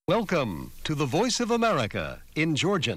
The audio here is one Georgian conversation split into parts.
Welcome to the Voice of America in Georgian.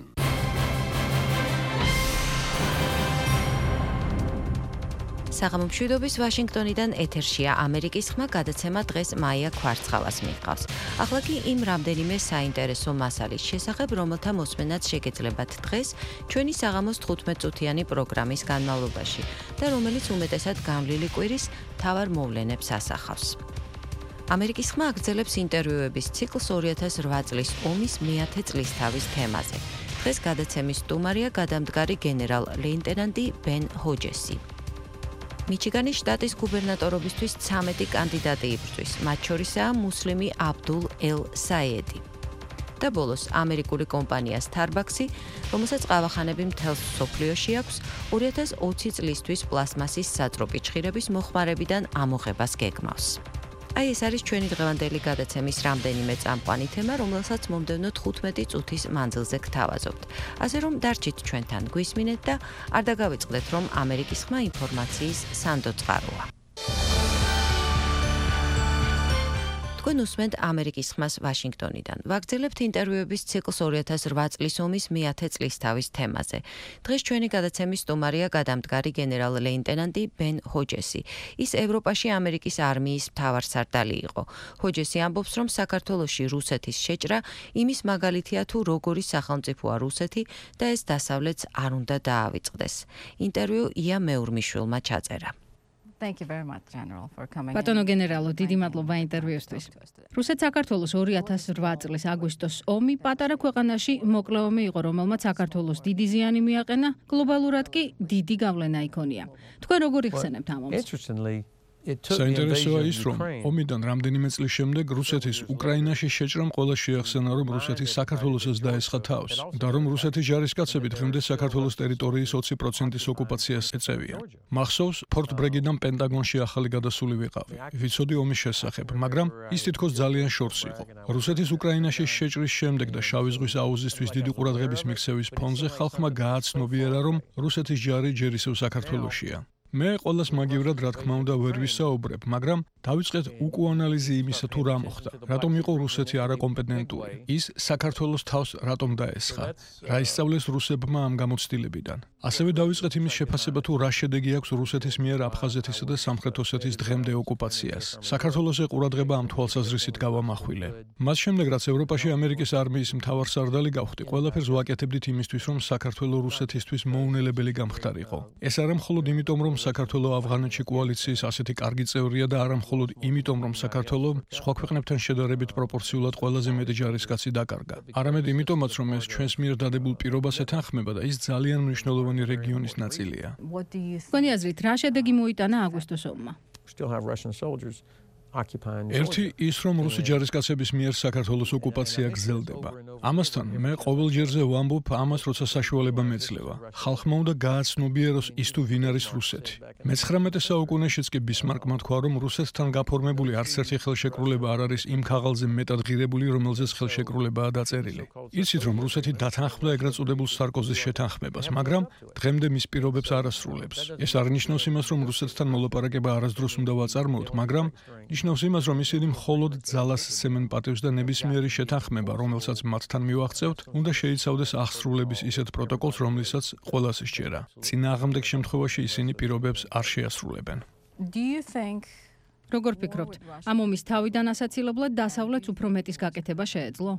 საღამომშვიდობის ვაშინგტონიდან ეთერშია ამერიკის ხმა გადაცემა დღეს მაია ქვარცხალას მიჰყავს. ახლა კი იმ რამდენიმე საინტერესო მასალის შესახებ, რომელთა მოსმენაც შეგეძლებათ დღეს ჩვენი საღამოს 15 წუთიანი პროგრამის განმავლობაში და რომელიც უმეტესად გამლილი კვირის მთავარ მოვლენებს ასახავს. ამერიკის ხმა აგრძელებს ინტერვიუების ციკლს 2008 წლის ომის მე-10 წლისთავის თემაზე. დღეს გადაცემის სტუმარია გადამდგარი გენერალ-ლეიტენანტი ბენ ჰოჯესი. მიჩიგანის შტატის გუბერნატორობისთვის 13 კანდიდატი იბრძვის, მათ შორისაა მუსლიმი აბდულ ელ-საიედი. და ბოლოს ამერიკული კომპანია Starbucks-ი, რომელსაც ყავახანები მთელს მსოფლიოში აქვს, 2020 წლისთვის პლასმასის საწყობიჩხირების მოხმარებიდან ამოღებას გეგმავს. აი ეს არის ჩვენი დღევანდელი გადაცემის რამდენიმე წამყვანი თემა, რომელსაც მომდევნო 15 წუთის მანძილზე გთავაზობთ. ასე რომ დარჩით ჩვენთან, გვისმინეთ და არ დაგავიწყდეთ, რომ ამერიკის ხმა ინფორმაციის სანდო წყაროა. თქვენ უსმენთ ამერიკის ხმას ვაშინგტონიდან. ვაგრძელებთ ინტერვიუების ციკლს 2008 წლის ომის მე-10 წლისთავის თემაზე. დღეს ჩვენი გადაცემის სტუმარია გადამდგარი გენერალ-ლეიტენანტი ბენ ჰოჯესი. ის ევროპაში ამერიკის არმიის მთავარსარდალი იყო. ჰოჯესი ამბობს, რომ საქართველოში რუსეთის შეჭრა იმის მაგალითია თუ როგორი სახელმწიფოა რუსეთი და ეს დასავლეთს არ უნდა დაავიწყდეს. ინტერვიუ ია მეურმიშვილმა ჩაწერა. Thank you very much, General, for coming. ბატონო გენერალო, დიდი მადლობა ინტერვიუსთვის. რუსეთ-საქართველოს 2008 წლის აგვისტოს ომი პატარა ქვეყანაში მოკლე ომი იყო, რომელმაც საქართველოს დიდი ზიანი მიაყენა, გლობალურად კი დიდი გავლენა იქონია. თქვენ როგორ იხსენებთ ამ ომს? საინტერესოა ის, რომ ომიდან რამდენიმე წლის შემდეგ რუსეთის უკრაინაში შეჭრამ ყველა შეახსენა, რომ რუსეთი საქართველოსაც დაესხა თავს და რომ რუსეთის ჯარისკაცები დღემდე საქართველოს ტერიტორიის 20%-ის ოკუპაციას ეწევიან. მახსოვს, ფორტ ბრეგიდან პენტაგონში ახალი გადასული ვიყავი. ვიცოდი ომის შესახებ, მაგრამ ის თითქოს ძალიან შორს იყო. რუსეთის უკრაინაში შეჭრის შემდეგ და შავი ზღვის აუზისთვის დიდი ყურადღების მიქცევის ფონზე ხალხმა გააცნობიერა, რომ რუსეთის ჯარი ჯერ ისევ საქართველოშია. მე ყოველას მაგივრად რა თქმა უნდა ვერ ვისაუბრებ, მაგრამ დავიწყეთ უკუანალიზი იმისა თუ რა მოხდა. რატომ იყო რუსეთი არაკომპეტენტური? ის საქართველოს თავს რატომ დაესხა? რა ისწავლეს რუსებმა ამ გამოცდილებიდან? ასევე დავიწყეთ იმის შეფასება თუ რა შედეგი აქვს რუსეთის მიერ აფხაზეთისა და სამხრეთ ოსეთის დღემდე ოკუპაციას. საქართველოზე ყურადღება ამ თვალსაზრისით გავამახვილე. მას შემდეგ რაც ევროპაში ამერიკის არმიის მთავარსარდალი გავხდი, ყველაფერს ვაკეთებდით იმისთვის, რომ საქართველო რუსეთისთვის მოუნელებელი გამხდარიყო. ეს არა მხოლოდ იმიტომ, რომ საქართველო ავღანეთში კოალიციის ასეთი კარგი წევრია და არა მხოლოდ იმიტომ, რომ საქართველო სხვა ქვეყნებთან შედარებით პროპორციულად ყველაზე მეტი ჯარისკაცი დაკარგა. არამედ იმიტომაც, რომ ეს ჩვენს მიერ დადებულ პირობას ეთანხმება და ის ძალიან მნიშვნელოვანი რეგიონის ნაწილია. თქვენი აზრით, რა შედეგი მოიტანა აგვისტოს ომმა? ერთი ის, რომ რუსი ჯარისკაცების მიერ საქართველოს ოკუპაცია გრძელდება. ამასთან, მე ყოველ ჯერზე ვამბობ ამას, როცა საშუალება მეძლევა. ხალხმა უნდა გააცნობიეროს ის თუ ვინ არის რუსეთი. მე-19 საუკუნეშიც კი ბისმარკმა თქვა, რომ რუსეთთან გაფორმებული არც ერთი ხელშეკრულება არ არის იმ ქაღალდზე მეტად ღირებული, რომელზეც ხელშეკრულებაა დაწერილი. იცით, რომ რუსეთი დათანხმდა ეგრეთ წოდებულ სარკოზის შეთანხმებას, მაგრამ დღემდე მის პირობებს არ ასრულებს. ეს არ ნიშნავს იმას, რომ რუსეთთან მოლაპარაკება არასდროს უნდა ვაწარმოოთ, მაგრამ ნიშნავს იმას, რომ ისინი მხოლოდ ძალას სცემენ პატივს და ნებისმიერი შეთანხმება, რომელსაც მათთან მივაღწევთ, უნდა შეიცავდეს აღსრულების ისეთ პროტოკოლს, რომლითაც ყველას სჯერა. წინააღმდეგ შემთხვევაში ისინი პირობებს არ შეასრულებენ. როგორ ფიქრობთ, ამ ომის თავიდან ასაცილებლად დასავლეთს უფრო მეტის გაკეთება შეეძლო?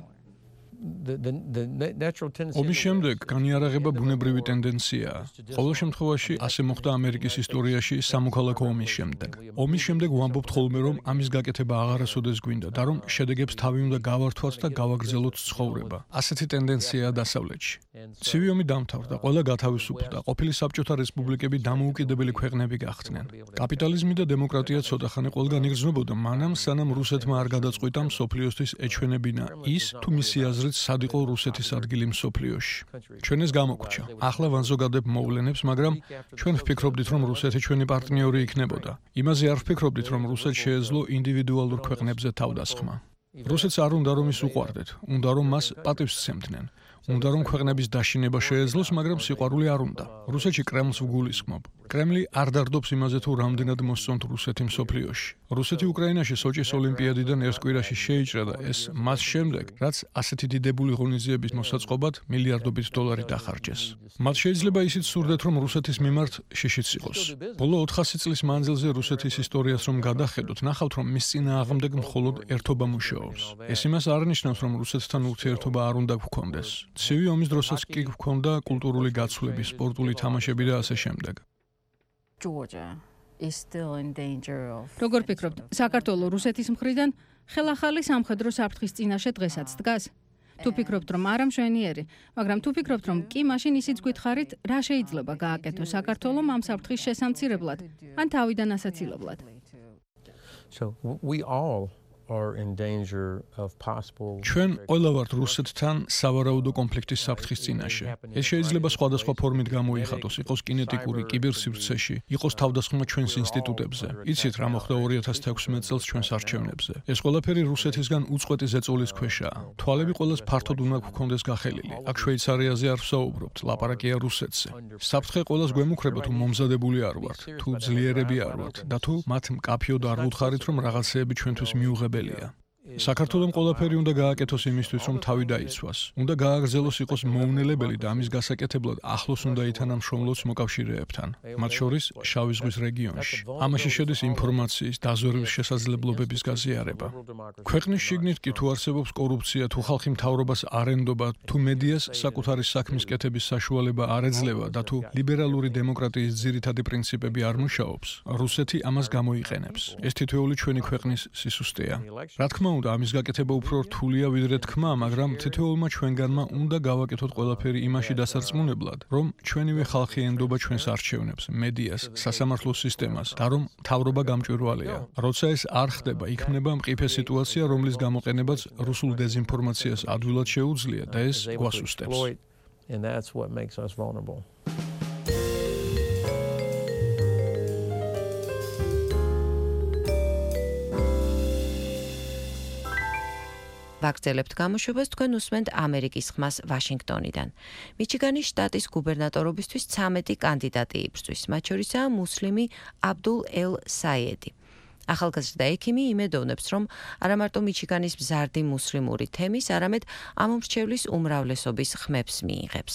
ომის შემდეგ განიარაღება ბუნებრივი ტენდენციაა. ყოველ შემთხვევაში ასე მოხდა ამერიკის ისტორიაში სამოქალაქო ომის შემდეგ. ომის შემდეგ ვამბობთ ხოლმე, რომ ამის გაკეთება აღარასოდეს გვინდა და რომ შედეგებს თავი უნდა გავართვათ და გავაგრძელოთ ცხოვრება. ასეთი ტენდენციაა დასავლეთში. ცივი ომი დამთავრდა, ყველა გათავისუფლდა, ყოფილი საბჭოთა რესპუბლიკები დამოუკიდებელი ქვეყნები გახდნენ. კაპიტალიზმი და დემოკრატია ცოტახანი ყველგან იგრძნობოდა, მანამ სანამ რუსეთმა არ გადაწყვიტა მსოფლიოსთვის ეჩვენებინა ის თუ მისი აზრით სად იყო რუსეთის ადგილი მსოფლიოში. ჩვენ ეს გამოგვჭა. ახლა ვანზოგადებ მოვლენებს, მაგრამ ჩვენ ვფიქრობდით, რომ რუსეთი ჩვენი პარტნიორი იქნებოდა. იმაზე არ ვფიქრობდით, რომ რუსეთს შეეძლო ინდივიდუალურ ქვეყნებზე თავდასხმა. რუსეთს არ უნდა რომ ის უყვარდეთ, უნდა რომ მას პატივს სცემდნენ. უნდა რომ ქვეყნების დაშინება შეეძლოს, მაგრამ სიყვარული არ უნდა. რუსეთში კრემლს ვგულისხმობ. კრემლი არ დარდობს იმაზე თუ რამდენად მოსწონთ რუსეთი მსოფლიოში. რუსეთი უკრაინაში სოჭის ოლიმპიადიდან ერთ კვირაში შეიჭრა და ეს მას შემდეგ, რაც ასეთი დიდებული ღონისძიების მოსაწყობად მილიარდობით დოლარი დახარჯეს. მათ შეიძლება ისიც სურდეთ, რომ რუსეთის მიმართ შიშიც იყოს. ბოლო 400 წლის მანძილზე რუსეთის ისტორიას რომ გადახედოთ, ნახავთ, რომ მის წინააღმდეგ მხოლოდ ერთობა მუშაობს. ეს იმას არ ნიშნავს, რომ რუსეთთან ურთიერთობა არ უნდა გვქონდეს. ცივი ომის დროსაც კი გვქონდა კულტურული გაცვლები, სპორტული თამაშები და ასე შემდეგ. Georgia is still in danger of. როგორ ფიქრობთ, საქართველოს რუსეთის მხრიდან ხელახალი სამხედრო საფრთხის წინაშე დღესაც დგას? თუ ფიქრობთ, რომ არა მშვენიერი, მაგრამ თუ ფიქრობთ, რომ კი, მაშინ ისიც გითხარით, რა შეიძლება გააკეთოს საქართველოს ამ საფრთხის შესამცირებლად, ან თავიდან ასაცილებლად. So we all are in danger of possible. ჩვენ ყველა ვართ რუსეთთან სავარაუდო კონფლიქტის საფრთხის წინაშე. ეს შეიძლება სხვადასხვა ფორმით გამოიხატოს, იყოს კინეტიკური, კიბერსივრცეში, იყოს თავდასხმა ჩვენს ინსტიტუტებზე. იცით რა მოხდა 2016 წელს ჩვენს არჩევნებზე. ეს ყველაფერი რუსეთისგან უწყვეტი ზეწოლის ქვეშაა. თვალები ყველას ფართოდ უნდა გქონდეს გახელილი. აქ შვეიცარიაზე არ ვსაუბრობთ, ლაპარაკია რუსეთზე. საფრთხე ყველას გვემუქრება თუ მომზადებული არ ვართ, თუ ძლიერები არ ვართ და თუ მათ მკაფიოდ არ ვუთხარით, რომ რაღაცეები ჩვენთვის მიუღებელია. საქართველოს ყველაფერი უნდა გააკეთოს იმისთვის, რომ თავი დაიცვას. უნდა გააგრძელოს იყოს მოუნელებელი და ამის გასაკეთებლად ახლოს უნდა ითანამშრომლოს მოკავშირეებთან, მათ შორის შავი ზღვის რეგიონში. ამაში შედის ინფორმაციის დაზვერვის შესაძლებლობების გაზიარება. ქვეყნის შიგნით კი თუ არსებობს კორუფცია, თუ ხალხი მთავრობას არ ენდობა, თუ მედიას საკუთარი საქმის კეთების საშუალება არ ეძლევა და თუ ლიბერალური დემოკრატიის ძირითადი პრინციპები არ მუშაობს, რუსეთი ამას გამოიყენებს. ეს თითოეული ჩვენი ქვეყნის სისუსტეა. რა თქმა უნდა, ამის გაკეთება უფრო რთულია ვიდრე თქმა, მაგრამ თითოეულმა ჩვენგანმა უნდა გავაკეთოთ ყველაფერი იმაში დასარწმუნებლად, რომ ჩვენივე ხალხი ენდობა ჩვენს არჩევნებს, მედიას, სასამართლო სისტემას და რომ მთავრობა გამჭვირვალეა. როცა ეს არ ხდება, იქმნება მყიფე სიტუაცია, რომლის გამოყენებაც რუსულ დეზინფორმაციას ადვილად შეუძლია და ეს გვასუსტებს. And that's what makes us vulnerable. ვაგრძელებთ გამოშვებას, თქვენ უსმენთ ამერიკის ხმას ვაშინგტონიდან. მიჩიგანის შტატის გუბერნატორობისთვის 13 კანდიდატი იბრძვის, მათ შორისაა მუსლიმი აბდულ ელ საიედი. ახალგაზრდა ექიმი იმედოვნებს, რომ არა მარტო მიჩიგანის მზარდი მუსლიმური თემის, არამედ ამომრჩევლის უმრავლესობის ხმებს მიიღებს.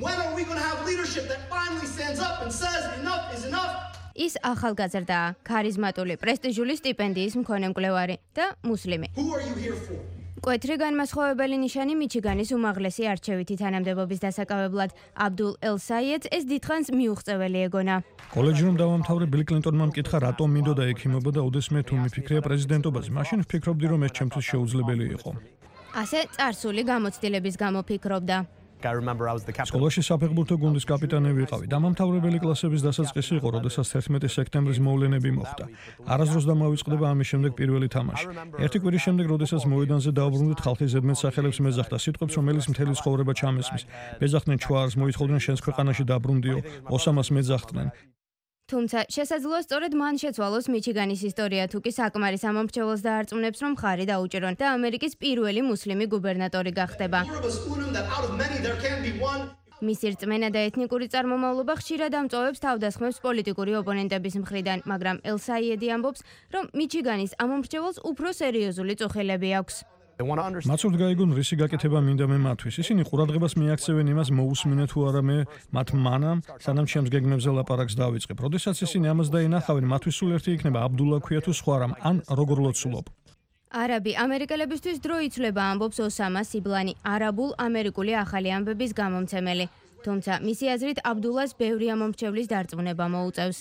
ის ახალგაზრდაა, ქარიზმატული, პრესტიჟული სტიპენდიის მქონე მკვლევარი და მუსლიმი. მკვეთრი განმასხვავებელი ნიშანი მიჩიგანის უმაღლესი არჩევითი თანამდებობის დასაკავებლად აბდულ ელ საიედს ეს დიდხანს მიუღწეველი ეგონა. კოლეჯი რომ დავამთავრე, ბილ კლინტონმა მკითხა, რატომ მინდოდა ექიმობა და ოდესმე თუ მიფიქრია პრეზიდენტობაზე, მაშინ ვფიქრობდი, რომ ეს ჩემთვის შეუძლებელი იყო. ასე წარსული გამოცდილების გამო ფიქრობდა. სკოლაში საფეხბურთო გუნდის კაპიტანი ვიყავი. დამამთავრებელი კლასების დასაწყისი იყო, როდესაც 11 სექტემბრის მოვლენები მოხდა. არასდროს დამავიწყდება ამის შემდეგ პირველი თამაში. ერთი კვირის შემდეგ, როდესაც მოედანზე დაუბრუნდით, ხალხი ზედმეტ სახელებს მეძახდა, სიტყვებს, რომელიც მთელი ცხოვრება ჩამესმის. მეძახდნენ ჩوارს, მოითხოვდნენ შენს ქვეყანაში დაბრუნდიო, ოსამას მეძახდნენ. თუმცა შესაძლოა სწორედ მან შეცვალოს მიჩიგანის ისტორია, თუ კი საკმარის ამომრჩეველს დაარწმუნებს, რომ ხარი დაუჭირონ და ამერიკის პირველი მუსლიმი გუბერნატორი გახდება. მისი რწმენა და ეთნიკური წარმომავლობა ხშირად ამწოვებს თავდასხმებს პოლიტიკური ოპონენტების მხრიდან, მაგრამ ელ საიედი ამბობს, რომ მიჩიგანის ამომრჩეველს უფრო სერიოზული წუხილები აქვს. მათ სურთ გაიგონ რისი გაკეთება მინდა მე მათთვის. ისინი ყურადღებას მიაქცევენ იმას, მოусმინე თუ არა მე მათ მანამ, სანამ ჩემს გეგმებზე ლაპარაკს დავიწყებ. როდესაც ისინი ამას დაინახავენ, მათთვის სულ ერთი იქნება აბდულა ქვია თუ სხვა რამ, ან როგორ ლოცულობ. არაბი ამერიკელებისთვის დრო იცვლება, ამბობს ოსამა სიბლანი, არაბულ ამერიკული ახალი ამბების გამომცემელი. თუმცა მისი აზრით აბდულას ბევრი ამომრჩევლის დარწმუნება მოუწევს.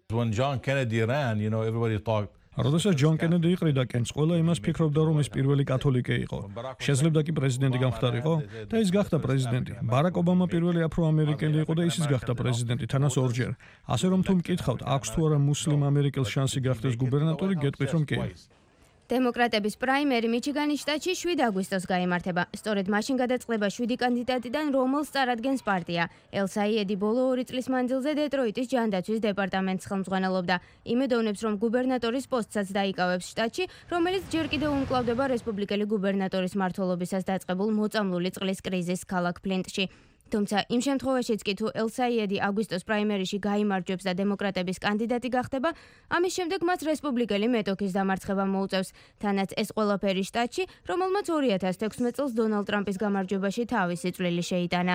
როდესაც ჯონ კენედი იყრიდა კენს, ყველა იმას ფიქრობდა, რომ ის პირველი კათოლიკე იყო. შეძლებდა კი პრეზიდენტი გამხდარიყო და ის გახდა პრეზიდენტი. ბარაკ ობამა პირველი აფრო-ამერიკელი იყო და ისიც გახდა პრეზიდენტი, თანაც ორჯერ. ასე რომ თუ მკითხავთ, აქვს თუ არა მუსლიმ ამერიკელს შანსი გახდეს გუბერნატორი, გეტყვით რომ კი. დემოკრატების პრაიმერი მიჩიგანის შტატში 7 აგვისტოს გაიმართება. სწორედ მაშინ გადაწყდება 7 კანდიდატიდან, რომელს წარადგენს პარტია. ელ-საიედი ბოლო 2 წლის მანძილზე დეტროიტის ჯანდაცვის დეპარტამენტს ხელმძღვანელობდა. იმედოვნებს, რომ გუბერნატორის პოსტსაც დაიკავებს შტატში, რომელიც ჯერ კიდევ უმკლავდება რესპუბლიკელი გუბერნატორის მმართველობისას დაწყებულ მოწამლული წყლის კრიზისს ქალაქ ფლინტში. თუმცა იმ შემთხვევაშიც კი თუ ელ-საიედი აგვისტოს პრაიმერიში გაიმარჯვებს და დემოკრატების კანდიდატი გახდება, ამის შემდეგ მას რესპუბლიკელი მეტოქის დამარცხება მოუწევს. თანაც ეს ყველაფერი შტატში, რომელმაც 2016 წელს დონალდ ტრამპის გამარჯვებაში თავისი წვლილი შეიტანა.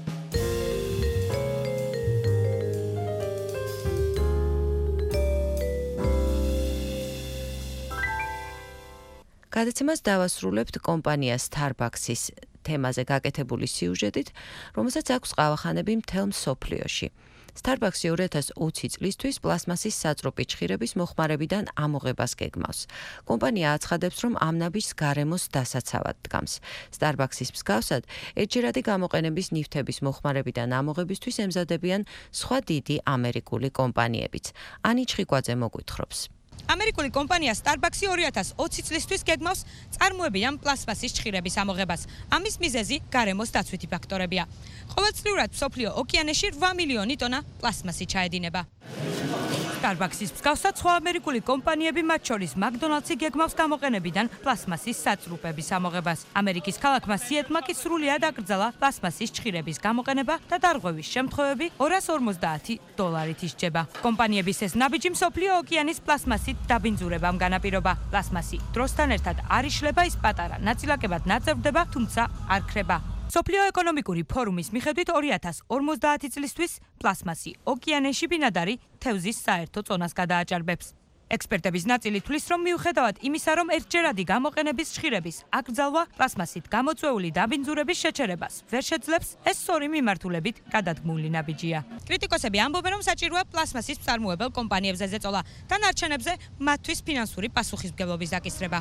გადაცემას დავასრულებთ კომპანია Starbucks-ის თემაზე გაკეთებული სიუჟეტით, რომელსაც აქვს ყავახანები მთელ მსოფლიოში. Starbucks-ი 2020 წლისთვის პლასმასის საწრუპი ჩხირების მოხმარებიდან ამოღებას გეგმავს. კომპანია აცხადებს, რომ ამნაბიჯს გარემოს დასაცავად დგამს. Starbucks-ის მსგავსად, ერთჯერადი გამოყენების ნივთების მოხმარებიდან ამოღებისთვის ემზადებიან სხვა დიდი ამერიკული კომპანიებიც. ანი ჩხიკვაძე მოგვითხრობს. ამერიკული კომპანია Starbucks-ი 2020 წლისთვის გეგმავს წარმოებიდან პლასმასის ჩხირების ამოღებას. ამის მიზეზი გარემოს დაცვითი ფაქტორებია. ყოველწლიურად მსოფლიო ოკეანეში 8 მილიონი ტონა პლასმასი ჩაედინება. Starbucks-ის მსგავსად სხვა ამერიკული კომპანიები, მათ შორის McDonald's-ი გეგმავს გამოყენებიდან პლასმასის საწრუპების ამოღებას. ამერიკის ქალაქმა სიეტლმა კი სრულიად აკრძალა პლასმასის ჩხირების გამოყენება და დარღვევის შემთხვევები $250 ისჯება. კომპანიების ეს ნაბიჯი მსოფლიო ოკეანის პლასმასით დაბინძურებამ განაპირობა. პლასმასი დროსთან ერთად არ იშლება, ის პატარა ნაწილაკებად ნაწევდება, თუმცა არ ქრება. სოფლიო ეკონომიკური ფორუმის მიხედვით 2050 წლისთვის პლასმასი ოკეანეში ბინადარი თევზის საერთო წონას გადააჭარბებს. ექსპერტების ნაწილი თვლის, რომ მიუხედავად იმისა, რომ ერთჯერადი გამოყენების ჩხირების აკრძალვა პლასმასით გამოწვეული დაბინძურების შეჩერებას ვერ შეძლებს, ეს სწორი მიმართულებით გადადგმული ნაბიჯია. კრიტიკოსები ამბობენ, რომ საჭიროა პლასმასის მწარმოებელ კომპანიებზე ზეწოლა და ნარჩენებზე მათთვის ფინანსური პასუხისმგებლობის დაკისრება.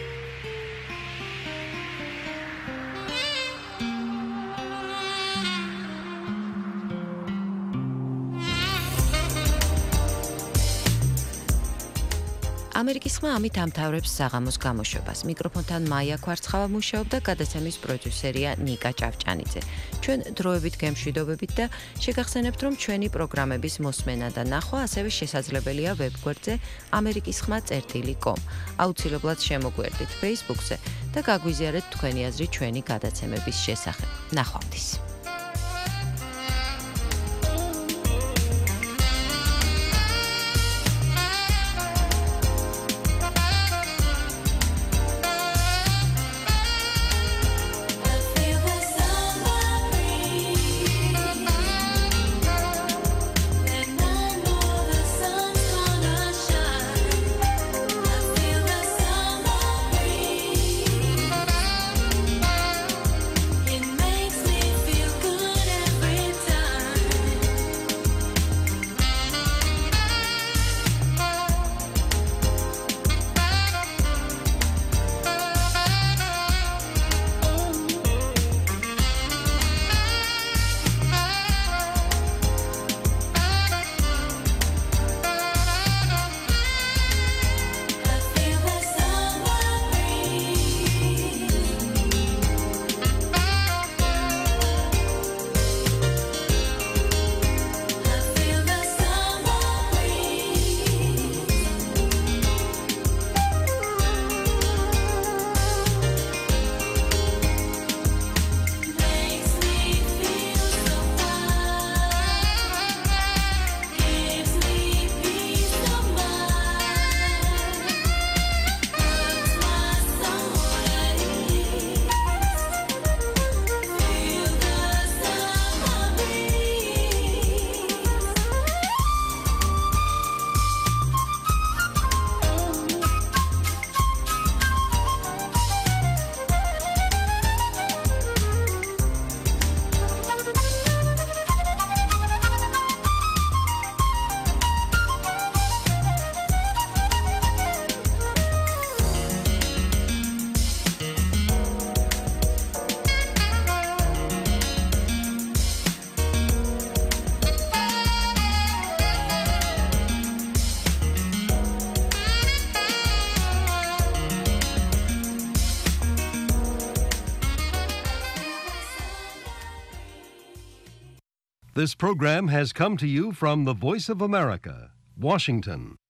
ამერიკის ხმა ამით ამთავრებს საღამოს გამოშვებას. მიკროფონთან მაია კვარცხავა მუშაობდა, გადაცემის პროდიუსერია ნიკა ჭავჭანიძე. ჩვენ დროებით გემშვიდობებით და შეგახსენებთ, რომ ჩვენი პროგრამების მოსმენა და ნახვა ასევე შესაძლებელია ვებგვერდზე amerikisxma.com. აუცილებლად შემოგვერდით Facebook-ზე და გაგვიზიარეთ თქვენი აზრი ჩვენი გადაცემების შესახებ. ნახვამდის. Makes me feel This program has come to you from the Voice of America, Washington.